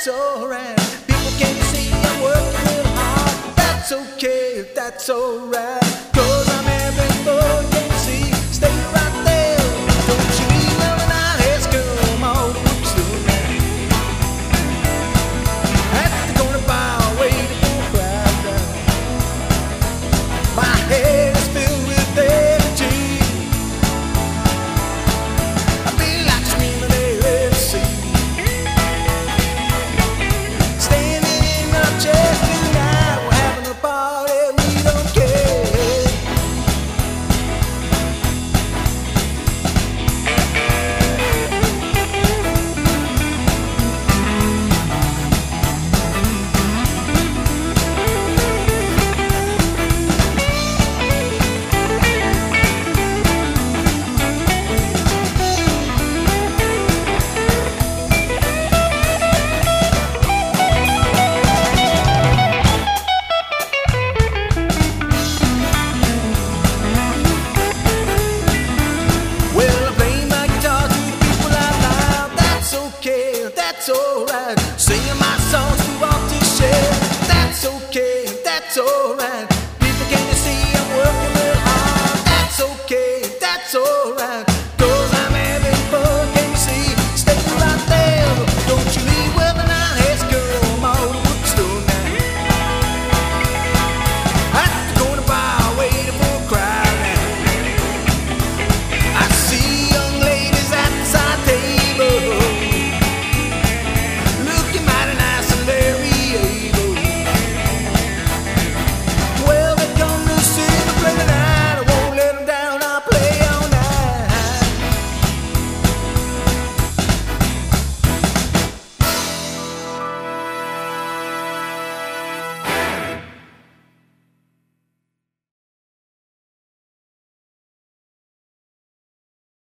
that's alright. People can't see I'm working real hard. That's okay, that's alright. Cause I'm everywhere you can see. Stay right there. Don't you leave nothing out. It's come all the books tonight. At the corner bar, waiting for a crowd down. My head is filled with energy. I feel like screaming AFC. Standing in our chairs tonight, we're having a party, we don't care. Well, I play my guitar to the people out loud. That's okay, that's alright. Singing my songs we want to share. That's okay, that's alright.